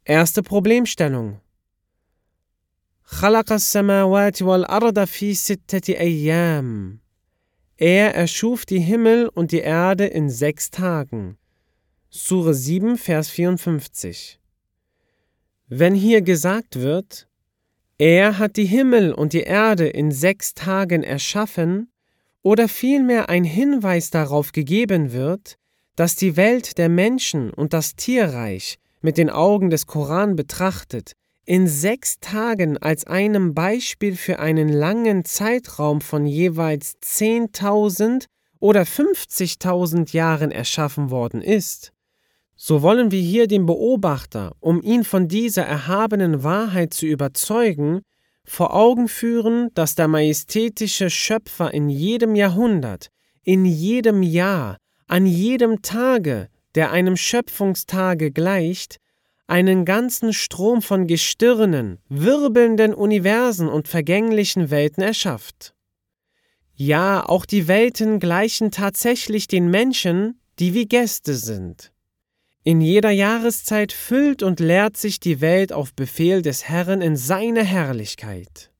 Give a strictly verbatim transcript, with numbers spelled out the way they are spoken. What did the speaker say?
Erste Problemstellung. خلق السماوات والأرض في ستة أيام. Er erschuf die Himmel und die Erde in sechs Tagen. Sure sieben, Vers vierundfünfzig. Wenn hier gesagt wird, er hat die Himmel und die Erde in sechs Tagen erschaffen, oder vielmehr ein Hinweis darauf gegeben wird, dass die Welt der Menschen und das Tierreich mit den Augen des Koran betrachtet, in sechs Tagen als einem Beispiel für einen langen Zeitraum von jeweils zehntausend oder fünfzigtausend Jahren erschaffen worden ist, so wollen wir hier dem Beobachter, um ihn von dieser erhabenen Wahrheit zu überzeugen, vor Augen führen, dass der majestätische Schöpfer in jedem Jahrhundert, in jedem Jahr, an jedem Tage, der einem Schöpfungstage gleicht, einen ganzen Strom von Gestirnen, wirbelnden Universen und vergänglichen Welten erschafft. Ja, auch die Welten gleichen tatsächlich den Menschen, die wie Gäste sind. In jeder Jahreszeit füllt und leert sich die Welt auf Befehl des Herrn in seiner Herrlichkeit.